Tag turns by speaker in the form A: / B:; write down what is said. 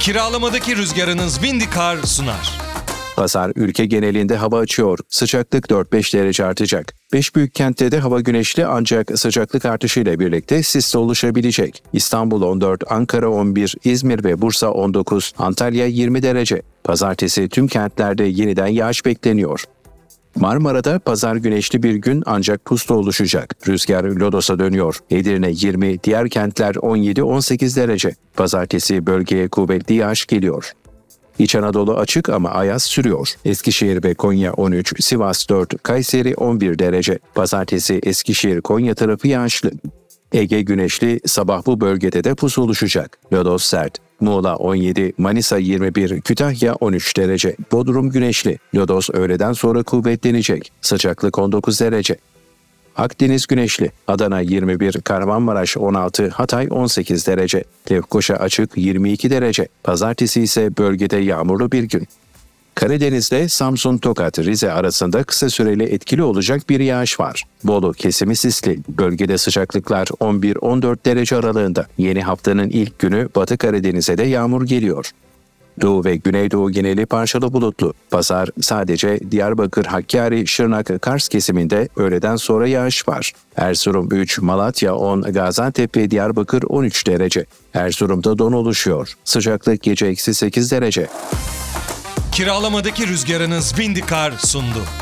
A: Kiralamadaki rüzgarınız Windykar sunar.
B: Pazar ülke genelinde hava açıyor. Sıcaklık 4-5 derece artacak. 5 büyük kentte de hava güneşli ancak sıcaklık artışıyla birlikte sis de oluşabilecek. İstanbul 14, Ankara 11, İzmir ve Bursa 19, Antalya 20 derece. Pazartesi tüm kentlerde yeniden yağış bekleniyor. Marmara'da pazar güneşli bir gün ancak puslu oluşacak. Rüzgar lodosa dönüyor. Edirne 20, diğer kentler 17-18 derece. Pazartesi bölgeye kuvvetli yağış geliyor. İç Anadolu açık ama ayaz sürüyor. Eskişehir ve Konya 13, Sivas 4, Kayseri 11 derece. Pazartesi Eskişehir-Konya tarafı yağışlı. Ege güneşli, sabah bu bölgede de pus oluşacak. Lodos sert. Muğla 17, Manisa 21, Kütahya 13 derece. Bodrum güneşli. Lodos öğleden sonra kuvvetlenecek. Sıcaklık 19 derece. Akdeniz güneşli. Adana 21, Kahramanmaraş 16, Hatay 18 derece. Lefkoşa açık 22 derece. Pazartesi ise bölgede yağmurlu bir gün. Karadeniz'de Samsun, Tokat, Rize arasında kısa süreli etkili olacak bir yağış var. Bolu kesimi sisli. Bölgede sıcaklıklar 11-14 derece aralığında. Yeni haftanın ilk günü Batı Karadeniz'e de yağmur geliyor. Doğu ve Güneydoğu geneli parçalı bulutlu. Pazar sadece Diyarbakır, Hakkari, Şırnak, Kars kesiminde öğleden sonra yağış var. Erzurum 3, Malatya 10, Gaziantep ve Diyarbakır 13 derece. Erzurum'da don oluşuyor. Sıcaklık gece -8 derece.
A: Kiralamadaki rüzgarınız Windykar sundu.